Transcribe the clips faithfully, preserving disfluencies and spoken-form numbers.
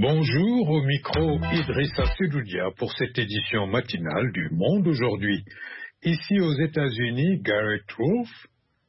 Bonjour, au micro Idrissa Sedoudia pour cette édition matinale du Monde aujourd'hui. Ici aux États-Unis, Garrett Wolfe,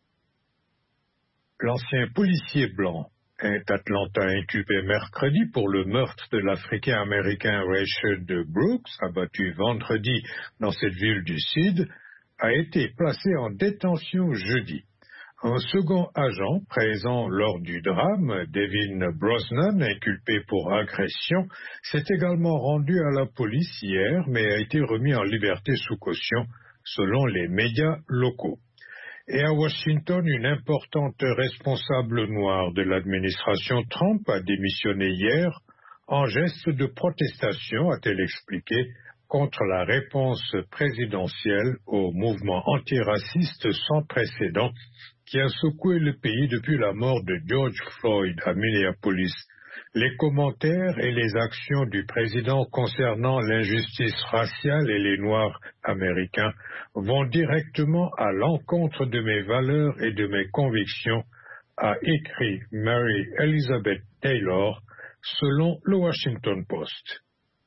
l'ancien policier blanc, est Atlanta inculpé mercredi pour le meurtre de l'Africain-Américain Rayshard Brooks, abattu vendredi dans cette ville du Sud, a été placé en détention jeudi. Un second agent présent lors du drame, Devin Brosnan, inculpé pour agression, s'est également rendu à la police hier, mais a été remis en liberté sous caution, selon les médias locaux. Et à Washington, une importante responsable noire de l'administration Trump a démissionné hier en geste de protestation, a-t-elle expliqué, contre la réponse présidentielle au mouvement antiraciste sans précédent qui a secoué le pays depuis la mort de George Floyd à Minneapolis. Les commentaires et les actions du président concernant l'injustice raciale et les Noirs américains vont directement à l'encontre de mes valeurs et de mes convictions, a écrit Mary Elizabeth Taylor, selon le Washington Post.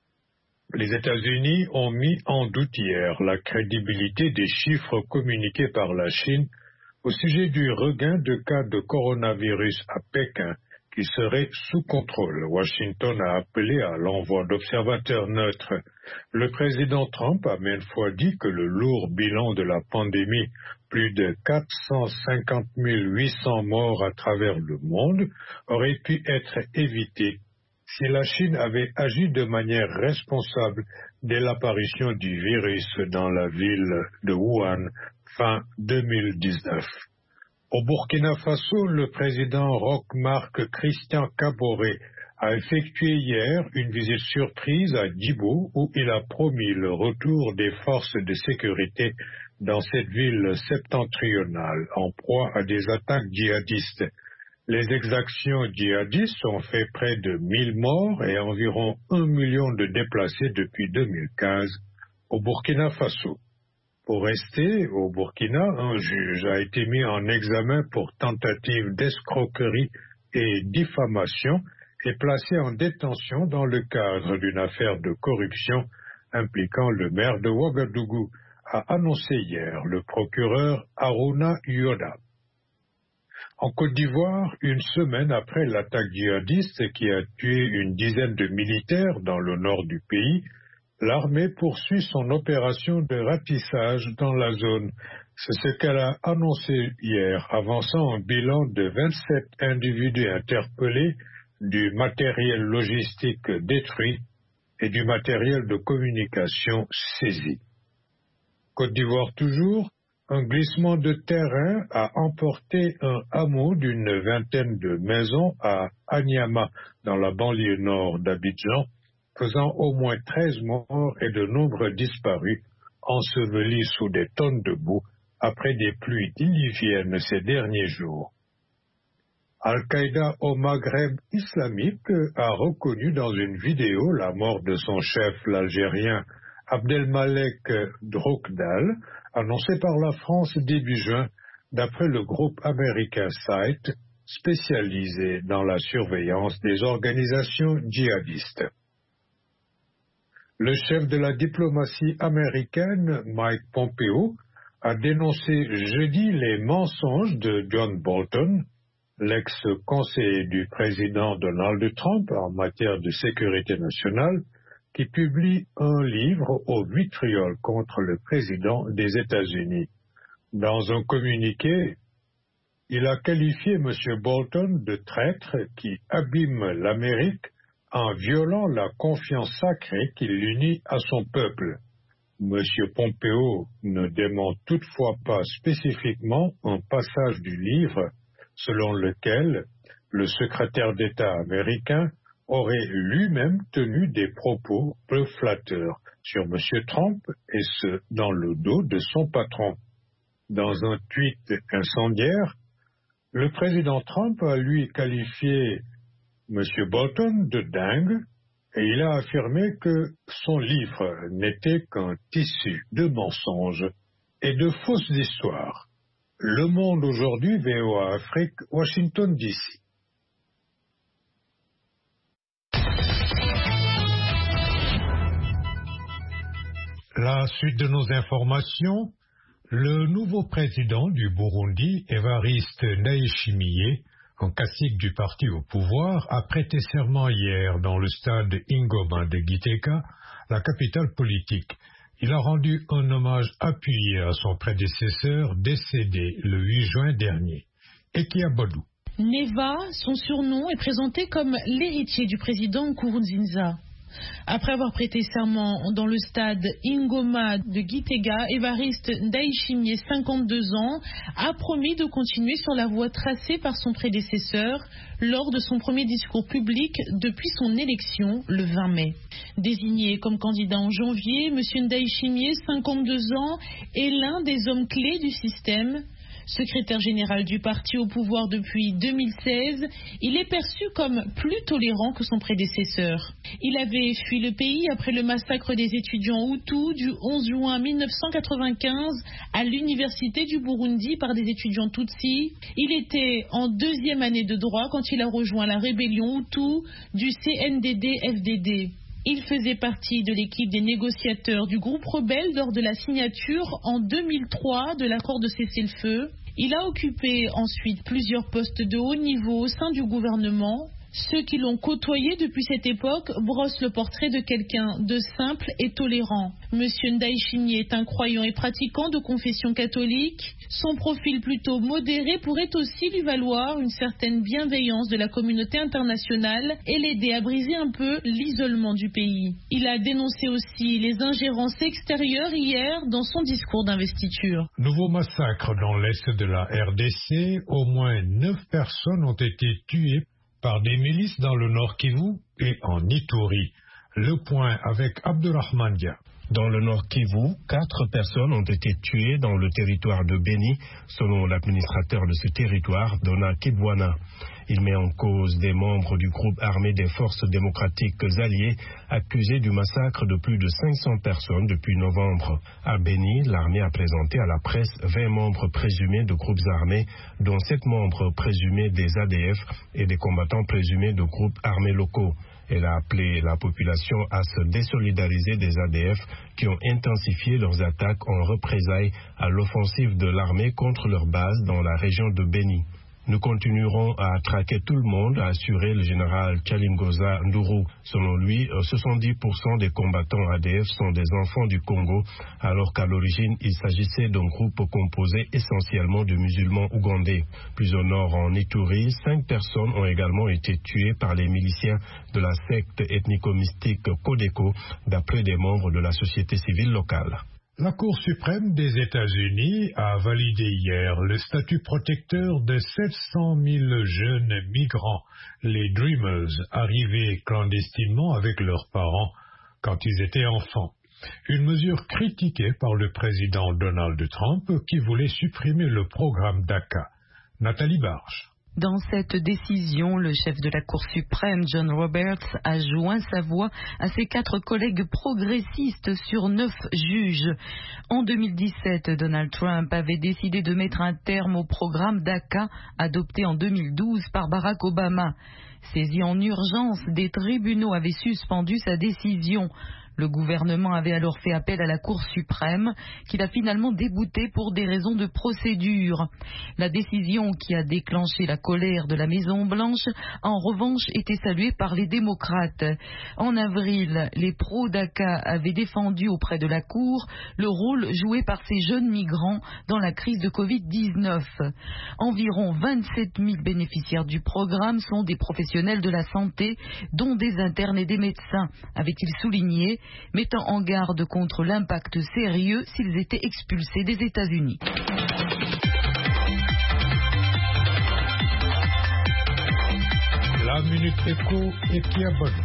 Les États-Unis ont mis en doute hier la crédibilité des chiffres communiqués par la Chine au sujet du regain de cas de coronavirus à Pékin qui serait sous contrôle. Washington a appelé à l'envoi d'observateurs neutres. Le président Trump a maintes fois dit que le lourd bilan de la pandémie, plus de quatre cent cinquante mille huit cents morts à travers le monde, aurait pu être évité si la Chine avait agi de manière responsable dès l'apparition du virus dans la ville de Wuhan fin deux mille dix-neuf. Au Burkina Faso, le président Roch-Marc Christian Kaboré a effectué hier une visite surprise à Djibo où il a promis le retour des forces de sécurité dans cette ville septentrionale en proie à des attaques djihadistes. Les exactions djihadistes ont fait près de mille morts et environ un million de déplacés depuis deux mille quinze au Burkina Faso. Pour rester au Burkina, un juge a été mis en examen pour tentative d'escroquerie et diffamation et placé en détention dans le cadre d'une affaire de corruption impliquant le maire de Ouagadougou, a annoncé hier le procureur Harouna Yoda. En Côte d'Ivoire, une semaine après l'attaque djihadiste qui a tué une dizaine de militaires dans le nord du pays, l'armée poursuit son opération de ratissage dans la zone. C'est ce qu'elle a annoncé hier, avançant un bilan de vingt-sept individus interpellés, du matériel logistique détruit et du matériel de communication saisi. Côte d'Ivoire toujours, un glissement de terrain a emporté un hameau d'une vingtaine de maisons à Anyama, dans la banlieue nord d'Abidjan, faisant au moins treize morts et de nombreux disparus, ensevelis sous des tonnes de boue après des pluies diluviennes ces derniers jours. Al-Qaïda au Maghreb islamique a reconnu dans une vidéo la mort de son chef, l'Algérien Abdelmalek Droukdal, annoncé par la France début juin, d'après le groupe américain SITE, spécialisé dans la surveillance des organisations djihadistes. Le chef de la diplomatie américaine, Mike Pompeo, a dénoncé jeudi les mensonges de John Bolton, l'ex-conseiller du président Donald Trump en matière de sécurité nationale, qui publie un livre au vitriol contre le président des États-Unis. Dans un communiqué, il a qualifié M. Bolton de traître qui abîme l'Amérique en violant la confiance sacrée qui l'unit à son peuple. M. Pompeo ne dément toutefois pas spécifiquement un passage du livre selon lequel le secrétaire d'État américain aurait lui-même tenu des propos peu flatteurs sur M. Trump et ce, dans le dos de son patron. Dans un tweet incendiaire, le président Trump a lui qualifié M. Bolton de dingue et il a affirmé que son livre n'était qu'un tissu de mensonges et de fausses histoires. Le Monde aujourd'hui, V O A Afrique, Washington D C. La suite de nos informations, le nouveau président du Burundi, Evariste Ndayishimiye, un cacique du parti au pouvoir, a prêté serment hier dans le stade Ingoma de Gitega, la capitale politique. Il a rendu un hommage appuyé à son prédécesseur décédé le huit juin dernier. Ekia Badou. Neva, son surnom, est présenté comme l'héritier du président Nkurunziza. Après avoir prêté serment dans le stade Ingoma de Gitega, Evariste Ndayishimiye, cinquante-deux ans, a promis de continuer sur la voie tracée par son prédécesseur lors de son premier discours public depuis son élection le vingt mai. Désigné comme candidat en janvier, M. Ndayishimiye, cinquante-deux ans, est l'un des hommes clés du système. Secrétaire général du parti au pouvoir depuis deux mille seize, il est perçu comme plus tolérant que son prédécesseur. Il avait fui le pays après le massacre des étudiants Hutus du onze juin mille neuf cent quatre-vingt-quinze à l'université du Burundi par des étudiants Tutsis. Il était en deuxième année de droit quand il a rejoint la rébellion Hutu du C N D D F D D. Il faisait partie de l'équipe des négociateurs du groupe rebelle lors de la signature en deux mille trois de l'accord de cessez-le-feu. Il a occupé ensuite plusieurs postes de haut niveau au sein du gouvernement. Ceux qui l'ont côtoyé depuis cette époque brossent le portrait de quelqu'un de simple et tolérant. Monsieur Ndayishimiye est un croyant et pratiquant de confession catholique. Son profil plutôt modéré pourrait aussi lui valoir une certaine bienveillance de la communauté internationale et l'aider à briser un peu l'isolement du pays. Il a dénoncé aussi les ingérences extérieures hier dans son discours d'investiture. Nouveau massacre dans l'est de la R D C. Au moins neuf personnes ont été tuées par des milices dans le Nord Kivu et en Ituri. Le point avec Abdurrahman Dia. Dans le Nord Kivu, quatre personnes ont été tuées dans le territoire de Beni, selon l'administrateur de ce territoire, Dona Kibwana. Il met en cause des membres du groupe armé des forces démocratiques alliées accusés du massacre de plus de cinq cents personnes depuis novembre. À Beni, l'armée a présenté à la presse vingt membres présumés de groupes armés, dont sept membres présumés des A D F et des combattants présumés de groupes armés locaux. Elle a appelé la population à se désolidariser des A D F qui ont intensifié leurs attaques en représailles à l'offensive de l'armée contre leur base dans la région de Beni. Nous continuerons à traquer tout le monde, a assuré le général Chalingoza Nduru. Selon lui, soixante-dix pour cent des combattants A D F sont des enfants du Congo, alors qu'à l'origine, il s'agissait d'un groupe composé essentiellement de musulmans ougandais. Plus au nord, en Ituri, cinq personnes ont également été tuées par les miliciens de la secte ethnico-mystique Codeco, d'après des membres de la société civile locale. La Cour suprême des États-Unis a validé hier le statut protecteur de sept cent mille jeunes migrants, les Dreamers, arrivés clandestinement avec leurs parents quand ils étaient enfants. Une mesure critiquée par le président Donald Trump qui voulait supprimer le programme DACA. Nathalie Barge. Dans cette décision, le chef de la Cour suprême, John Roberts, a joint sa voix à ses quatre collègues progressistes sur neuf juges. En deux mille dix-sept, Donald Trump avait décidé de mettre un terme au programme DACA adopté en deux mille douze par Barack Obama. Saisi en urgence, des tribunaux avaient suspendu sa décision. Le gouvernement avait alors fait appel à la Cour suprême, qu'il a finalement débouté pour des raisons de procédure. La décision qui a déclenché la colère de la Maison-Blanche, en revanche, était saluée par les démocrates. En avril, les pro-DACA avaient défendu auprès de la Cour le rôle joué par ces jeunes migrants dans la crise de covid dix-neuf. Environ vingt-sept mille bénéficiaires du programme sont des professionnels de la santé, dont des internes et des médecins, avait-il souligné, mettant en garde contre l'impact sérieux s'ils étaient expulsés des États-Unis. La Minute Éco, Ekia Badou.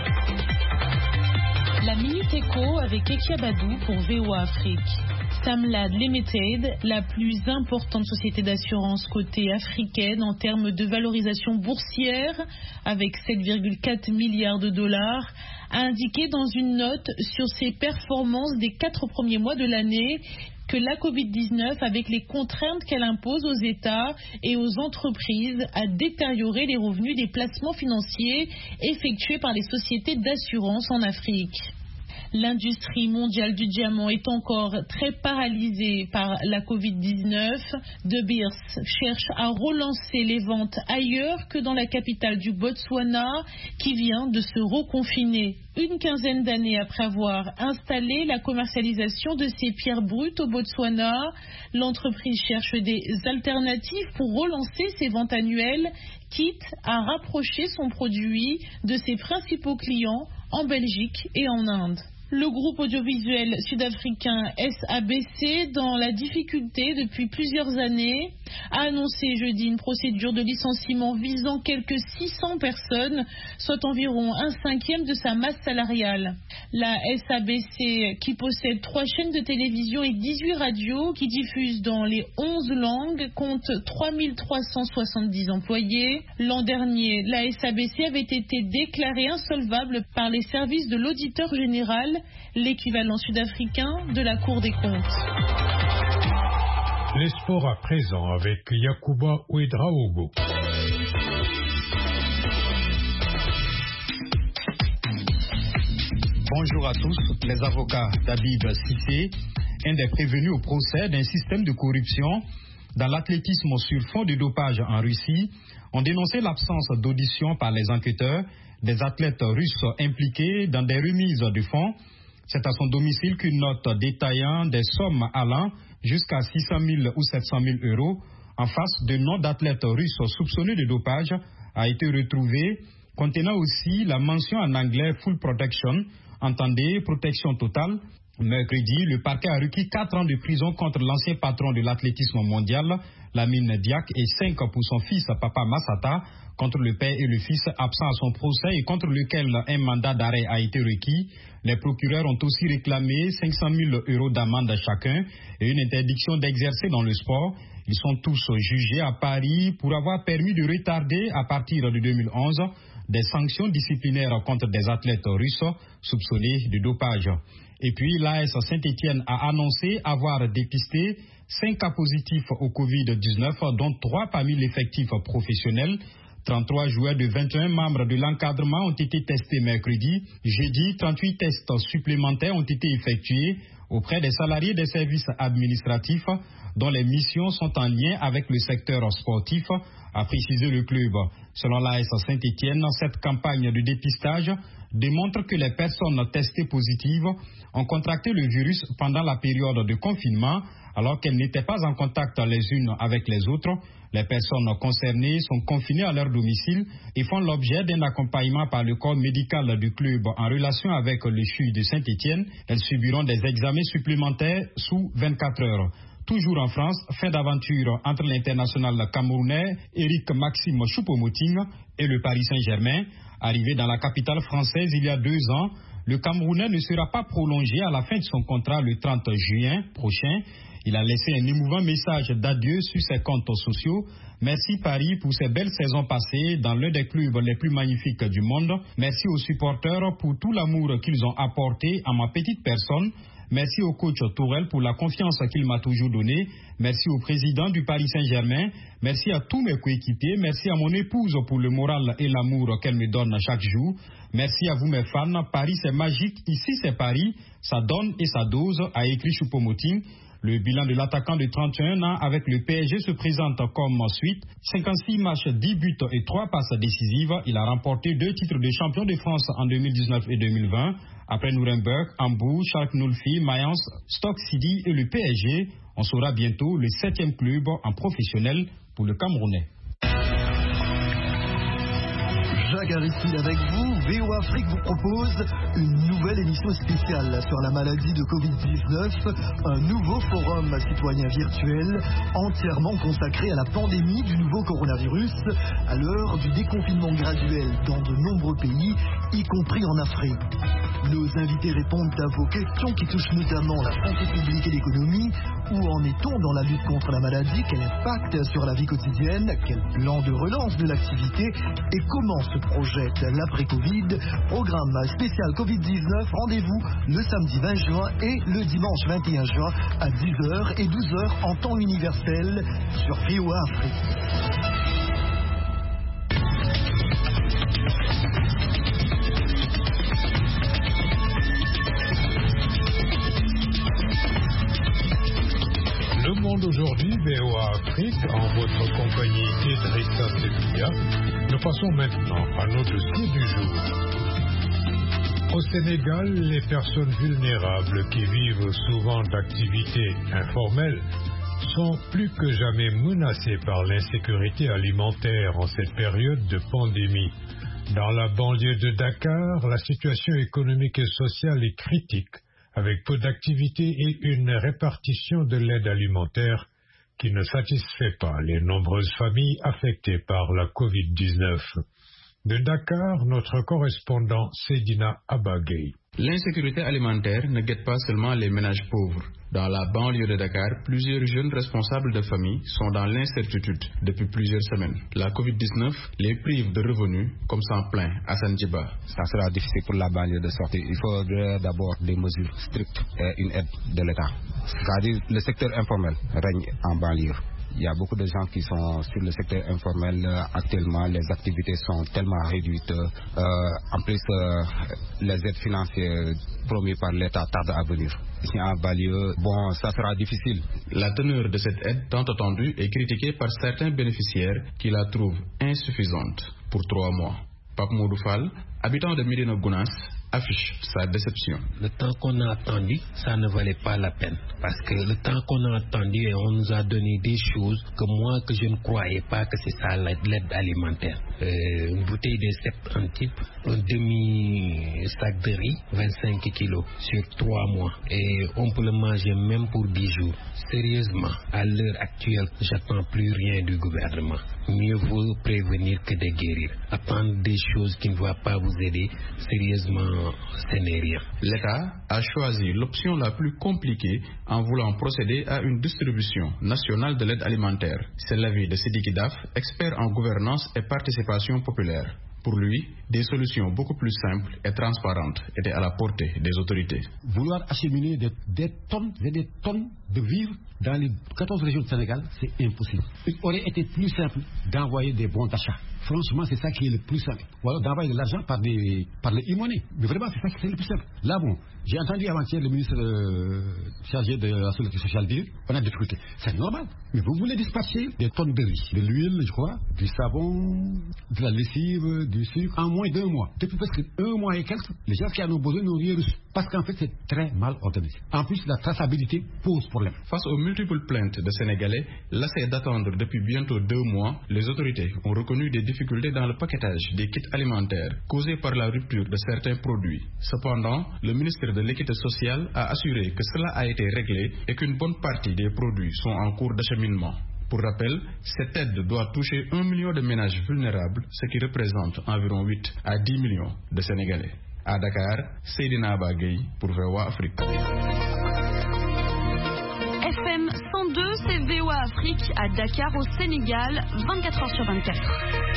La Minute Éco avec Ekia Badou pour V O A Afrique. Samlad Limited, la plus importante société d'assurance cotée africaine en termes de valorisation boursière, avec sept virgule quatre milliards de dollars, a indiqué dans une note sur ses performances des quatre premiers mois de l'année que la covid dix-neuf, avec les contraintes qu'elle impose aux États et aux entreprises, a détérioré les revenus des placements financiers effectués par les sociétés d'assurance en Afrique. L'industrie mondiale du diamant est encore très paralysée par la covid dix-neuf. De Beers cherche à relancer les ventes ailleurs que dans la capitale du Botswana, qui vient de se reconfiner. Une quinzaine d'années après avoir installé la commercialisation de ces pierres brutes au Botswana, l'entreprise cherche des alternatives pour relancer ses ventes annuelles, quitte à rapprocher son produit de ses principaux clients en Belgique et en Inde. Le groupe audiovisuel sud-africain S A B C, dans la difficulté depuis plusieurs années, a annoncé jeudi une procédure de licenciement visant quelques six cents personnes, soit environ un cinquième de sa masse salariale. La S A B C, qui possède trois chaînes de télévision et dix-huit radios qui diffusent dans les onze langues, compte trois mille trois cent soixante-dix employés. L'an dernier, la S A B C avait été déclarée insolvable par les services de l'auditeur général, l'équivalent sud-africain de la Cour des comptes. Les sports à présent avec Yacouba Ouedraogo. Bonjour à tous. Les avocats d'Habib Cissé, un des prévenus au procès d'un système de corruption dans l'athlétisme sur fond de dopage en Russie, ont dénoncé l'absence d'audition par les enquêteurs des athlètes russes impliqués dans des remises de fonds. C'est à son domicile qu'une note détaillant des sommes allant jusqu'à six cent mille ou sept cent mille euros en face de noms d'athlètes russes soupçonnés de dopage a été retrouvée, contenant aussi la mention en anglais « full protection », entendez protection totale. Mercredi, le parquet a requis quatre ans de prison contre l'ancien patron de l'athlétisme mondial, Lamine Diack, et cinq pour son fils Papa Massata, contre le père et le fils absents à son procès et contre lequel un mandat d'arrêt a été requis. Les procureurs ont aussi réclamé cinq cent mille euros d'amende chacun et une interdiction d'exercer dans le sport. Ils sont tous jugés à Paris pour avoir permis de retarder à partir de deux mille onze des sanctions disciplinaires contre des athlètes russes soupçonnés de dopage. Et puis l'A S Saint-Étienne a annoncé avoir dépisté cinq cas positifs au covid dix-neuf, dont trois parmi l'effectif professionnel. trente-trois joueurs de vingt et un membres de l'encadrement ont été testés mercredi. Jeudi, trente-huit tests supplémentaires ont été effectués auprès des salariés des services administratifs dont les missions sont en lien avec le secteur sportif, a précisé le club. Selon l'A S Saint-Étienne, cette campagne de dépistage démontre que les personnes testées positives ont contracté le virus pendant la période de confinement alors qu'elles n'étaient pas en contact les unes avec les autres. Les personnes concernées sont confinées à leur domicile et font l'objet d'un accompagnement par le corps médical du club en relation avec le C H U de Saint-Étienne. Elles subiront des examens supplémentaires sous vingt-quatre heures. Toujours en France, fin d'aventure entre l'international camerounais Eric Maxime Choupo-Moting et le Paris Saint-Germain. Arrivé dans la capitale française il y a deux ans, le Camerounais ne sera pas prolongé à la fin de son contrat le trente juin prochain. Il a laissé un émouvant message d'adieu sur ses comptes sociaux. Merci Paris pour ces belles saisons passées dans l'un des clubs les plus magnifiques du monde. Merci aux supporters pour tout l'amour qu'ils ont apporté à ma petite personne. Merci au coach Tourelle pour la confiance qu'il m'a toujours donnée. Merci au président du Paris Saint-Germain. Merci à tous mes coéquipiers. Merci à mon épouse pour le moral et l'amour qu'elle me donne chaque jour. Merci à vous mes fans. Paris c'est magique. Ici c'est Paris. Ça donne et ça dose, a écrit Choupo-Moting. Le bilan de l'attaquant de trente et un ans avec le P S G se présente comme suite. cinquante-six matchs, dix buts et trois passes décisives. Il a remporté deux titres de champion de France en deux mille dix-neuf et deux mille vingt. Après Nuremberg, Hambourg, Schalke Nulfi, Mayence, Stoke City et le P S G, on saura bientôt le septième club en professionnel pour le Camerounais. Jacques Aristide avec vous. V O Afrique vous propose une nouvelle émission spéciale sur la maladie de covid dix-neuf, un nouveau forum citoyen virtuel entièrement consacré à la pandémie du nouveau coronavirus à l'heure du déconfinement graduel dans de nombreux pays, y compris en Afrique. Nos invités répondent à vos questions qui touchent notamment la santé publique et l'économie. Où en est-on dans la lutte contre la maladie? Quel impact sur la vie quotidienne? Quel plan de relance de l'activité? Et comment se projette l'après-Covid? Programme spécial covid dix-neuf, rendez-vous le samedi vingt juin et le dimanche vingt et un juin à dix heures et douze heures en temps universel sur V O A Afrique. d'aujourd'hui, V O A Afrique, en votre compagnie Idrissa Selouya. Nous passons maintenant à nos dossiers du jour. Au Sénégal, les personnes vulnérables qui vivent souvent d'activités informelles sont plus que jamais menacées par l'insécurité alimentaire en cette période de pandémie. Dans la banlieue de Dakar, la situation économique et sociale est critique, avec peu d'activités et une répartition de l'aide alimentaire qui ne satisfait pas les nombreuses familles affectées par la covid dix-neuf. De Dakar, notre correspondant Seydina Abagay. L'insécurité alimentaire ne guette pas seulement les ménages pauvres. Dans la banlieue de Dakar, plusieurs jeunes responsables de famille sont dans l'incertitude depuis plusieurs semaines. La covid dix-neuf les prive de revenus, comme s'en plaint Hassan Djiba. Ça sera difficile pour la banlieue de sortir. Il faudrait d'abord des mesures strictes et une aide de l'État. C'est-à-dire le secteur informel règne en banlieue. Il y a beaucoup de gens qui sont sur le secteur informel actuellement. Les activités sont tellement réduites. Euh, en plus, euh, les aides financières promises par l'État tardent à venir. Ici en banlieue, bon, ça sera difficile. La teneur de cette aide tant attendue est critiquée par certains bénéficiaires qui la trouvent insuffisante pour trois mois. Pape Modou Fall, habitant de Médina Gounass, affiche sa déception. Le temps qu'on a attendu, ça ne valait pas la peine. Parce que le temps qu'on a attendu, et on nous a donné des choses que moi, que je ne croyais pas que c'est ça l'aide alimentaire. Euh, une bouteille de sept en type, un demi-sac de riz, vingt-cinq kilos sur trois mois. Et on peut le manger même pour dix jours. Sérieusement, à l'heure actuelle, j'attends plus rien du gouvernement. Mieux vaut prévenir que de guérir. Attendre des choses qui ne vont pas vous aider, sérieusement, ce n'est rien. L'État a choisi l'option la plus compliquée en voulant procéder à une distribution nationale de l'aide alimentaire. C'est l'avis de Sidiki Daf, expert en gouvernance et participation populaire. Pour lui, des solutions beaucoup plus simples et transparentes étaient à la portée des autorités. Vouloir acheminer des, des tonnes et des tonnes de vivres dans les quatorze régions du Sénégal, c'est impossible. Il aurait été plus simple d'envoyer des bons d'achat. Franchement, c'est ça qui est le plus simple. Ou alors d'envoyer de l'argent par, des, par les e-money. Mais vraiment, c'est ça qui est le plus simple. Là, bon, j'ai entendu avant-hier le ministre euh, chargé de la sécurité sociale dire on a des difficultés. C'est normal. Mais vous voulez dispatcher des tonnes de riz, de l'huile, je crois, du savon, de la lessive, du sucre, en moins d'un mois. Depuis presque un mois et quelques, les gens qui en ont besoin n'ont rien reçu. Parce qu'en fait, c'est très mal organisé. En plus, la traçabilité pose problème. Face aux multiples plaintes de Sénégalais, lassés d'attendre depuis bientôt deux mois, les autorités ont reconnu des difficultés dans le paquetage des kits alimentaires causées par la rupture de certains produits. Cependant, le ministère de l'Équité sociale a assuré que cela a été réglé et qu'une bonne partie des produits sont en cours d'acheminement. Pour rappel, cette aide doit toucher un million de ménages vulnérables, ce qui représente environ huit à dix millions de Sénégalais. À Dakar, Seydina Abagay pour V O A Afrique. F M cent deux, c'est V O A Afrique à Dakar au Sénégal, vingt-quatre heures sur vingt-quatre.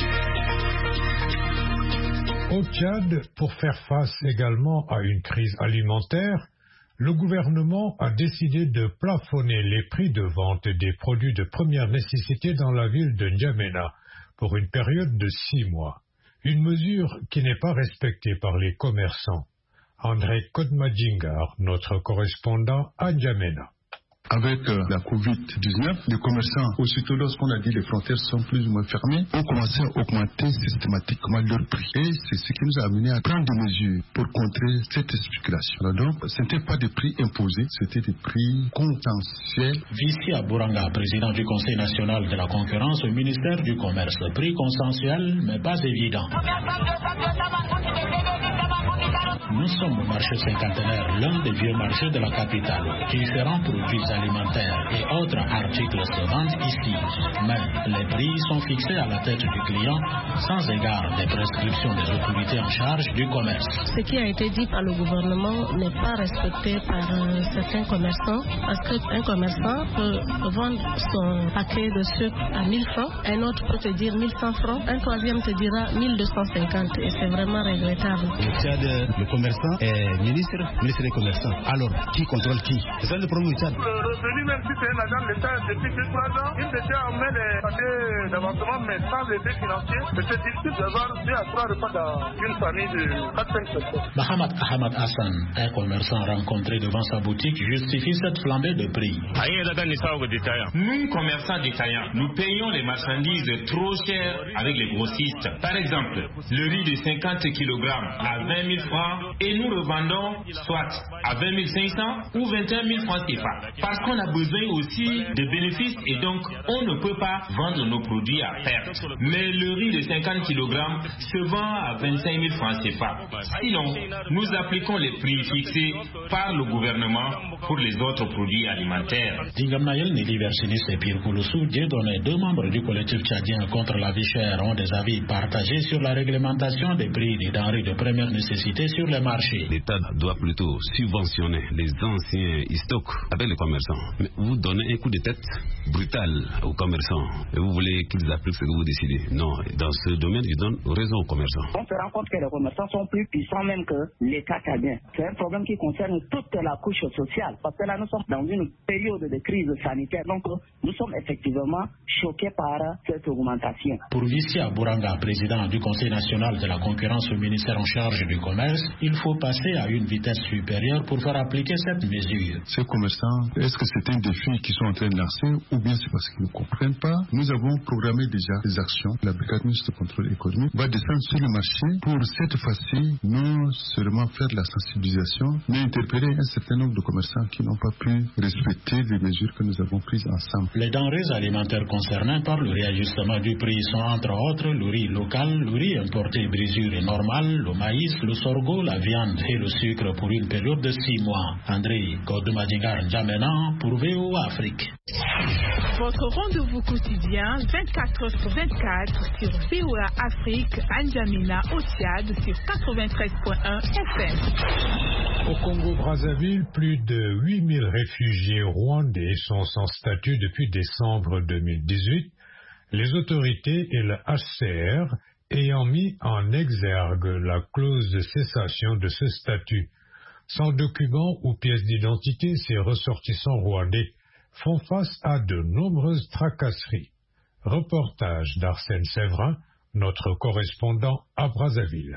Au Tchad, pour faire face également à une crise alimentaire, le gouvernement a décidé de plafonner les prix de vente des produits de première nécessité dans la ville de N'Djamena pour une période de six mois. Une mesure qui n'est pas respectée par les commerçants. André Kodmadjingar, notre correspondant à N'Djamena. Avec euh, la covid dix-neuf, les commerçants, aussitôt lorsqu'on a dit les frontières sont plus ou moins fermées, ont commencé à augmenter systématiquement leurs prix. Et c'est ce qui nous a amené à prendre des mesures pour contrer cette spéculation. Alors donc, ce n'étaient pas des prix imposés, c'était des prix consensuels. Vici Abouranga, président du Conseil national de la concurrence au ministère du Commerce. Prix consensuel, mais pas évident. Nous sommes au marché cinquantenaire, l'un des vieux marchés de la capitale. Différents produits alimentaires et autres articles se vendent ici. Mais les prix sont fixés à la tête du client sans égard des prescriptions des autorités en charge du commerce. Ce qui a été dit par le gouvernement n'est pas respecté par euh, certains commerçants parce qu'un commerçant peut vendre son paquet de sucre à mille francs, un autre peut te dire mille cent francs, un troisième te dira mille deux cent cinquante et c'est vraiment regrettable. Le commerçants est ministre, ministre des commerçants. Alors, qui contrôle qui? C'est ça le problème du Tchad. Le revenu, même si c'est un agent de l'État depuis deux trois ans, il déjà emmène des papiers d'avancement, mais sans les faits financiers, c'est difficile d'avoir deux à trois repas dans une famille de quatre cinq personnes. Mohamed Ahmad Hassan, un commerçant rencontré devant sa boutique, justifie cette flambée de prix. Nous, commerçants détaillants, nous payons les marchandises trop chères avec les grossistes. Par exemple, le riz de cinquante kilogrammes à vingt mille francs et nous revendons soit à vingt mille cinq cents ou vingt et un mille francs C F A. Parce qu'on a besoin aussi de bénéfices et donc on ne peut pas vendre nos produits à perte. Mais le riz de cinquante kilogrammes se vend à vingt-cinq mille francs C F A. Sinon, nous appliquons les prix fixés par le gouvernement pour les autres produits alimentaires. Dingamnaël Niliversinis et Pierre Kouloussou, Dieudonné, deux membres du collectif tchadien contre la vie chère, ont des avis partagés sur la réglementation des prix des denrées de première nécessité sur les marchés. L'État doit plutôt subventionner les anciens stocks avec les commerçants. Mais vous donnez un coup de tête brutal aux commerçants et vous voulez qu'ils appliquent ce que vous décidez. Non, dans ce domaine, ils donnent raison aux commerçants. On se rend compte que les commerçants sont plus puissants même que l'État tchadien. C'est un problème qui concerne toute la couche sociale. Parce que là, nous sommes dans une période de crise sanitaire. Donc, nous sommes effectivement choqués par cette augmentation. Pour Vicia Bouranga, président du Conseil national de la concurrence au ministère en charge du commerce, il faut passer à une vitesse supérieure pour faire appliquer cette mesure. Ces commerçants, est-ce que c'est un défi qu'ils sont en train de lancer ou bien c'est parce qu'ils ne comprennent pas? Nous avons programmé déjà des actions. La brigade mixte de contrôle économique va descendre sur le marché pour cette fois-ci non seulement faire de la sensibilisation, mais interpeller un certain nombre de commerçants qui n'ont pas pu respecter les mesures que nous avons prises ensemble. Les denrées alimentaires concernées par le réajustement du prix sont entre autres le riz local, le riz importé brisure et normal, le maïs, le sorgho, la viande et le sucre pour une période de six mois. André Godoumadingar Djamena pour V O Afrique. Votre rendez-vous quotidien vingt-quatre heures sur vingt-quatre sur V O A Afrique, N'Djamena au Tchad sur quatre-vingt-treize virgule un F M. Au Congo-Brazzaville, plus de huit mille réfugiés rwandais sont sans statut depuis décembre deux mille dix-huit, les autorités et le H C R ayant mis en exergue la clause de cessation de ce statut. Sans document ou pièce d'identité, ces ressortissants rwandais font face à de nombreuses tracasseries. Reportage d'Arsène Séverin, notre correspondant à Brazzaville.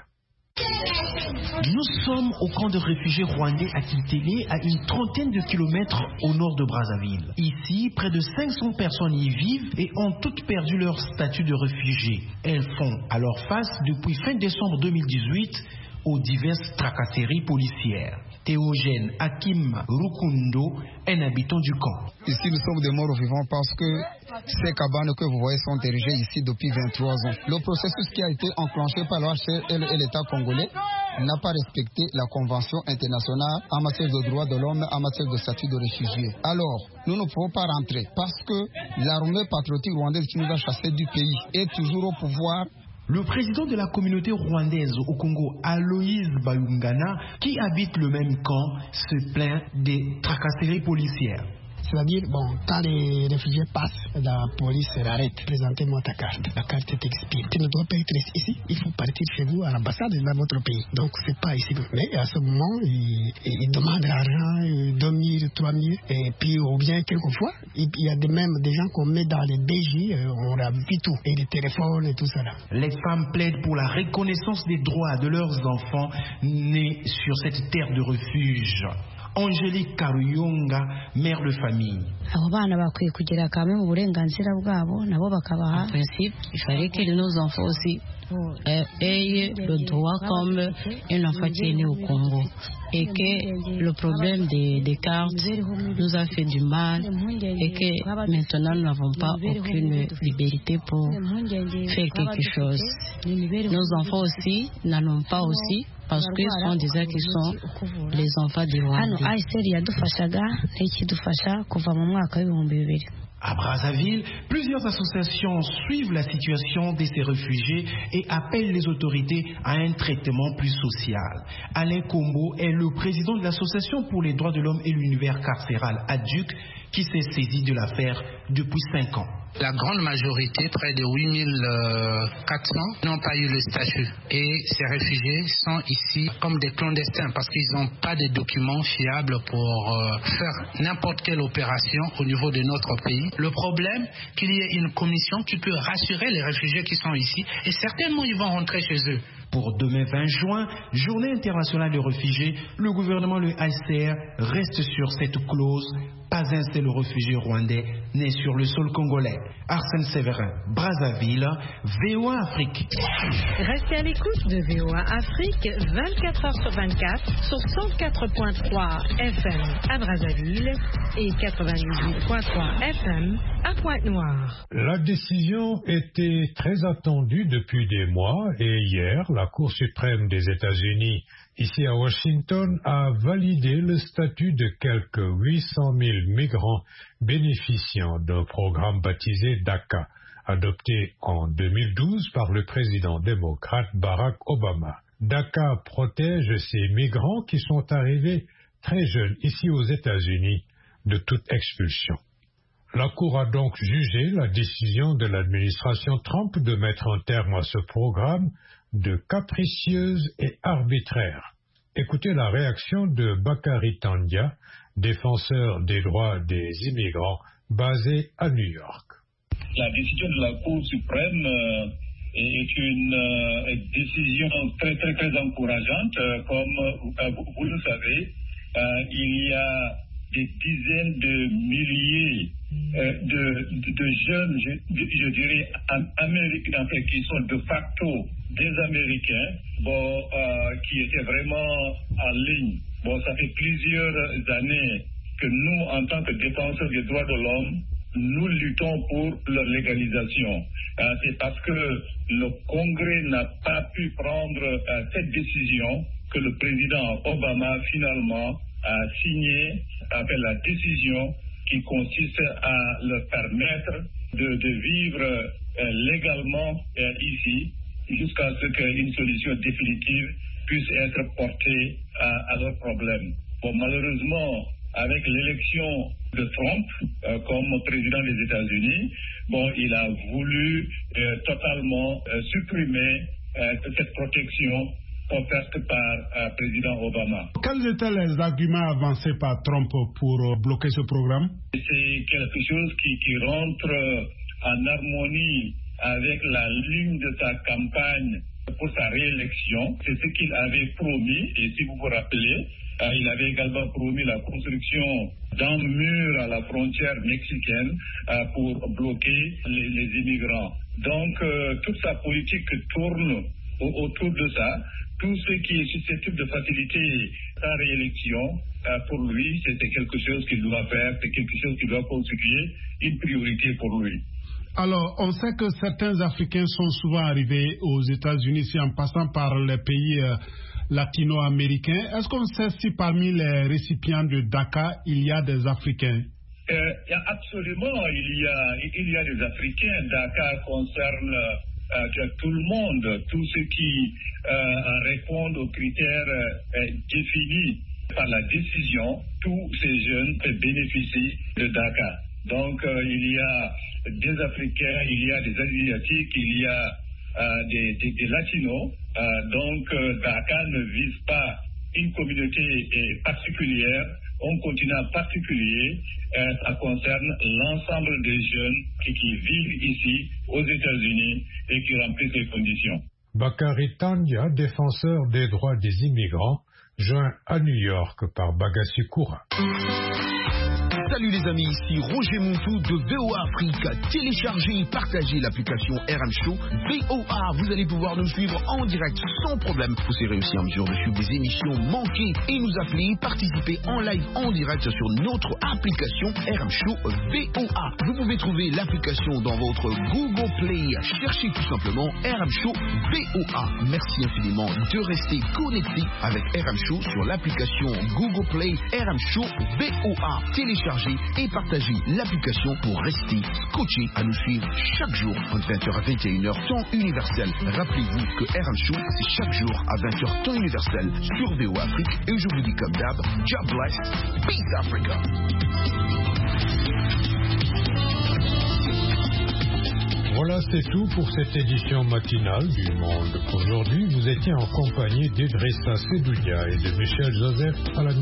Nous sommes au camp de réfugiés rwandais à Kiltélé, à une trentaine de kilomètres au nord de Brazzaville. Ici, près de cinq cents personnes y vivent et ont toutes perdu leur statut de réfugiés. Elles font alors face, depuis fin décembre deux mille dix-huit, aux diverses tracasseries policières. Théogène Hakim Rukundo, un habitant du camp. Ici, nous sommes des morts vivants parce que ces cabanes que vous voyez sont érigées ici depuis vingt-trois ans. Le processus qui a été enclenché par l'O H C R et l'État congolais n'a pas respecté la Convention internationale en matière de droits de l'homme, en matière de statut de réfugié. Alors, nous ne pouvons pas rentrer parce que l'armée patriotique rwandaise qui nous a chassés du pays est toujours au pouvoir. Le président de la communauté rwandaise au Congo, Aloïse Bayungana, qui habite le même camp, se plaint des tracasseries policières. C'est-à-dire, bon, quand les réfugiés passent, la police l'arrête. Présentez-moi ta carte. La carte est expirée. Tu ne dois pas être ici. Il faut partir chez vous à l'ambassade dans votre pays. Donc, c'est pas ici. Mais à ce moment, ils, ils demandent l'argent, deux mille, trois mille. Et puis, ou bien, quelquefois, il y a de même des gens qu'on met dans les D J, on a vu tout. Et les téléphones et tout ça là. Les femmes plaident pour la reconnaissance des droits de leurs enfants nés sur cette terre de refuge. Angélique Karuyonga, mère de famille. En principe, il fallait que nos enfants aussi aient le droit comme un enfant qui est né au Congo. Et que le problème des, des cartes nous a fait du mal et que maintenant nous n'avons pas aucune liberté pour faire quelque chose. Nos enfants aussi n'en ont pas aussi parce que ce sont déjà qui sont les enfants des Rwandais. À Brazzaville, plusieurs associations suivent la situation de ces réfugiés et appellent les autorités à un traitement plus social. Alain Kombo est le président de l'Association pour les droits de l'homme et l'univers carcéral A D U C qui s'est saisi de l'affaire depuis cinq ans. La grande majorité, près de huit mille quatre cents, n'ont pas eu le statut. Et ces réfugiés sont ici comme des clandestins parce qu'ils n'ont pas de documents fiables pour euh, faire n'importe quelle opération au niveau de notre pays. Le problème, qu'il y ait une commission qui peut rassurer les réfugiés qui sont ici et certainement ils vont rentrer chez eux. Pour demain vingt juin, journée internationale des réfugiés, le gouvernement, le H C R, reste sur cette clause. Pas un seul réfugié rwandais né sur le sol congolais. Arsène Séverin, Brazzaville, V O A Afrique. Restez à l'écoute de V O A Afrique vingt-quatre heures sur vingt-quatre sur cent quatre virgule trois F M à Brazzaville et quatre-vingt-dix-huit virgule trois F M à Pointe-Noire. La décision était très attendue depuis des mois et hier, la Cour suprême des États-Unis, ici à Washington, a validé le statut de quelques huit cent mille migrants bénéficiant d'un programme baptisé DACA, adopté en deux mille douze par le président démocrate Barack Obama. DACA protège ces migrants qui sont arrivés très jeunes ici aux États-Unis de toute expulsion. La Cour a donc jugé la décision de l'administration Trump de mettre un terme à ce programme de capricieuse et arbitraire. Écoutez la réaction de Bakary Tandia, défenseur des droits des immigrants basé à New York. La décision de la Cour suprême euh, est une euh, décision très très très encourageante. Euh, comme euh, vous, vous le savez, euh, il y a des dizaines de milliers euh, de, de, de jeunes, je, je dirais, américains qui sont de facto des Américains, bon, euh, qui étaient vraiment en ligne. Bon, ça fait plusieurs années que nous, en tant que défenseurs des droits de l'homme, nous luttons pour leur légalisation. Euh, c'est parce que le Congrès n'a pas pu prendre euh, cette décision que le président Obama, finalement, a signé avec la décision qui consiste à leur permettre de, de vivre euh, légalement euh, ici, jusqu'à ce qu'une solution définitive puisse être portée à, à leurs problèmes. Bon, malheureusement, avec l'élection de Trump euh, comme président des États-Unis, bon, il a voulu euh, totalement euh, supprimer euh, cette protection offerte par le euh, président Obama. Quels étaient les arguments avancés par Trump pour euh, bloquer ce programme? C'est quelque chose qui, qui rentre en harmonie avec la ligne de sa campagne pour sa réélection. C'est ce qu'il avait promis, et si vous vous rappelez, euh, il avait également promis la construction d'un mur à la frontière mexicaine euh, pour bloquer les, les immigrants. Donc, euh, toute sa politique tourne au, autour de ça. Tout ce qui est susceptible de faciliter sa réélection, euh, pour lui, c'était quelque chose qu'il doit faire, c'est quelque chose qui doit constituer une priorité pour lui. Alors, on sait que certains Africains sont souvent arrivés aux États-Unis en passant par les pays euh, latino-américains. Est-ce qu'on sait si parmi les récipients de DACA, il y a des Africains? euh, Absolument, il y a, il y a des Africains. DACA concerne euh, tout le monde, tous ceux qui euh, répondent aux critères euh, définis par la décision. Tous ces jeunes bénéficient de DACA. Donc, euh, il y a des Africains, il y a des Asiatiques, il y a euh, des, des, des Latinos. Euh, donc, euh, DACA ne vise pas une communauté euh, particulière, un continent particulier. Euh, ça concerne l'ensemble des jeunes qui, qui vivent ici, aux États-Unis, et qui remplissent les conditions. Bakary Tandia, défenseur des droits des immigrants, joint à New York par Bagassi Koura. Salut les amis, ici Roger Montou de V O A Afrique. Téléchargez et partagez l'application R M Show V O A. Vous allez pouvoir nous suivre en direct sans problème. Vous serez aussi en mesure de suivre des émissions manquées et nous appeler, participer en live en direct sur notre application R M Show V O A. Vous pouvez trouver l'application dans votre Google Play. Cherchez tout simplement R M Show V O A. Merci infiniment de rester connecté avec R M Show sur l'application Google Play R M Show V O A. Téléchargez et partagez l'application pour rester scotché à nous suivre chaque jour entre vingt heures à vingt et une heures temps universel. Rappelez-vous que R M Show c'est chaque jour à vingt heures temps universel sur V O A Afrique et je vous dis comme d'hab, God bless, peace Africa. Voilà, c'est tout pour cette édition matinale du Monde. Aujourd'hui, vous étiez en compagnie d'Idrissa Sedoudia et de Michel Joseph à la